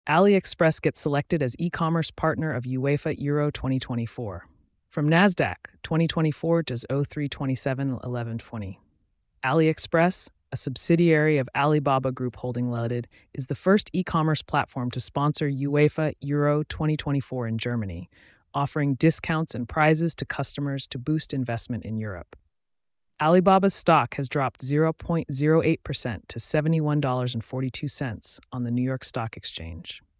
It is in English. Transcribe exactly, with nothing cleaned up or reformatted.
AliExpress gets selected as e-commerce partner of UEFA Euro twenty twenty-four. From NASDAQ, twenty twenty-four to oh three twenty-seven eleven twenty. AliExpress, a subsidiary of Alibaba Group Holding Limited, is the first e-commerce platform to sponsor UEFA Euro twenty twenty-four in Germany, offering discounts and prizes to customers to boost investment in Europe. Alibaba's stock has dropped zero point zero eight percent to seventy-one dollars and forty-two cents on the New York Stock Exchange.